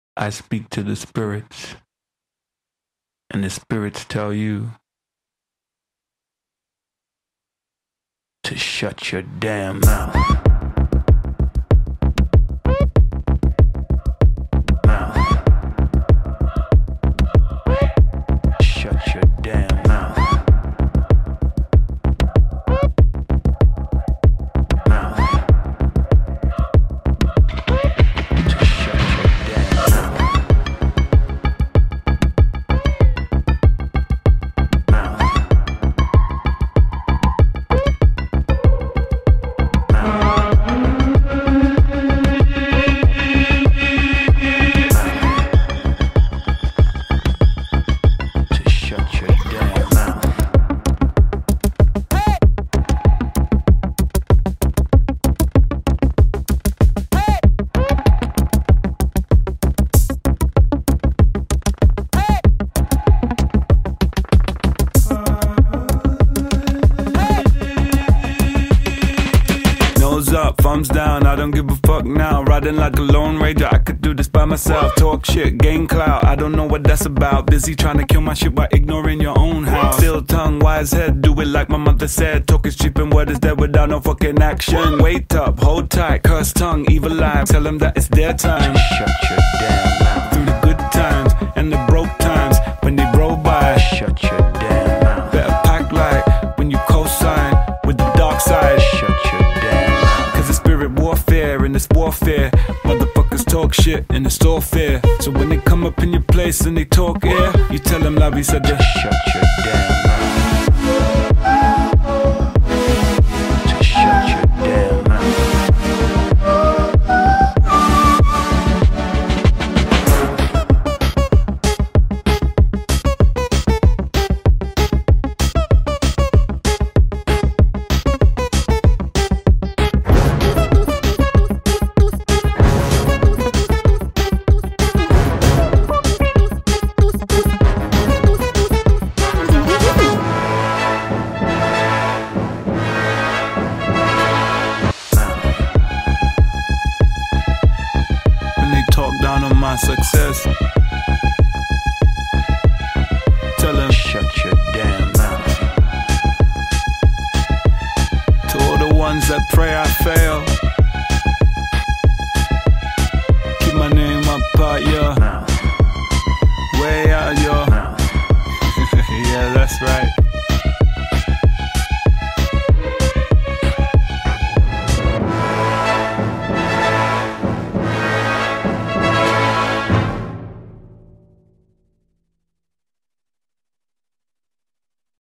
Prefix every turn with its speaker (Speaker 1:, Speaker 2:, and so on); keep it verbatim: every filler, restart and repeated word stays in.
Speaker 1: I speak to the spirits, and the spirits tell you to shut your damn mouth. Up, thumbs down, I don't give a fuck now. Riding like a lone ranger, I could do this by myself. Talk shit, gain clout, I don't know what that's about. Busy trying to kill my shit by ignoring your own house. Still tongue, wise head, do it like my mother said. Talk is cheap and word is dead without no fucking action. Wait up, hold tight, curse tongue, evil eye. Tell them that it's their time. Shut your damn mouth. Through the good times and the broke times, when they roll by. Shut your damn mouth. Better pack light when you co-sign with the dark side. Shut your warfare and it's warfare. Motherfuckers talk shit and it's all fair. So when they come up in your place and they talk air, you tell them Lavi said to shut your damn mouth. To shut your damn mouth. Down on my success, tell them shut your damn mouth. To all the ones that pray I fail, keep my name up out, yeah.